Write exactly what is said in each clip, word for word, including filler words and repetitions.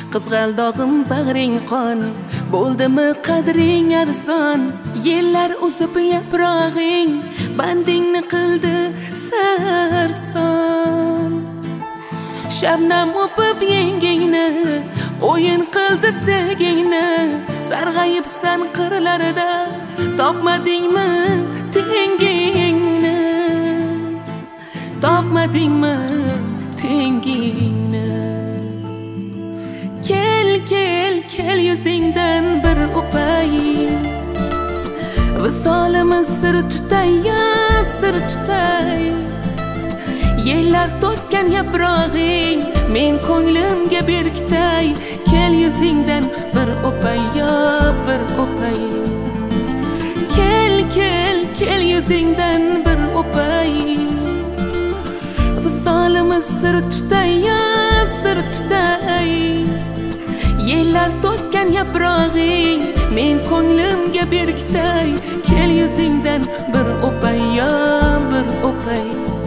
qizg'aldog'im bag'ring qon, bo'ldimi qadring arzon. Yillar o'sib yaprog'ing, bandingni qildi sarson. Shabnam o'pib yengingni, o'yin qildi sevgingni. Sarg'ayibsan qirlarida, topmadingmi tengingni? Topmadingmi tengingni? Kel, kel, kel yuzingdan bir o'pay. Visolimiz sir tutay, ya sir tutay. Yillar to'kkan yaprog'ing, men ko'nglimga berkitay. Kel yuzingdan bir o'pay, ya bir o'pay. Kel, kel, kel yuzingdan bir o'pay. Visolimiz sir tutay, ya sir tutay. Yillar to'kkan yaprog'ing, men ko'nglimga berkitay. Kel yuzingdan bir o'pay, ya bir o'pay.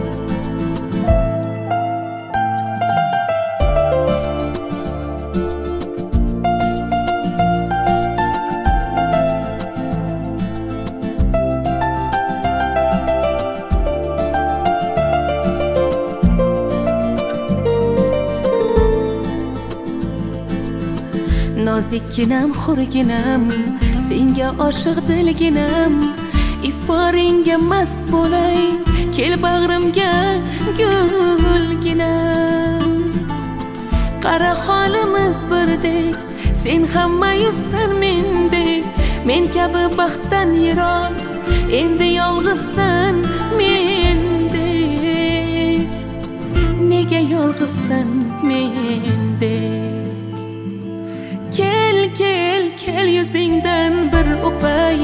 Nozikginam, xurginam, senga oshiq dilginam. Iforingga mast bo'lay, kel bag'rimga gulginam. Qara holimiz birdek, sen hamma yuzsan mendek. Men kabi baxtdan yiroq, endi yolg'izsan mendek. Nega yolg'izsan mendek? Kel, kel, kel yuzingdan bir o'pay.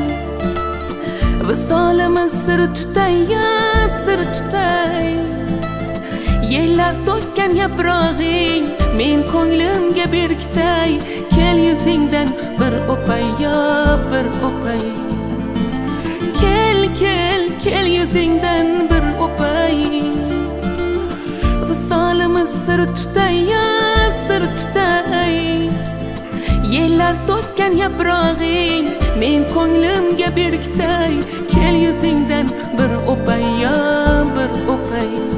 Visolimiz sir tutay, ya sir tutay. Yillar to'kkan yaprog'ing, men ko'nglimga berkitay. Kel yuzingdan bir o'pay, ya bir o'pay. Kel, kel, kel yuzingdan bir o'pay. Visolimiz sir tutay, ya sir tutay. Yillar to'kkan yaprog'ing, men ko'nglimga berkitay. Kel yuzingdan bir o'pay, ya bir o'pay.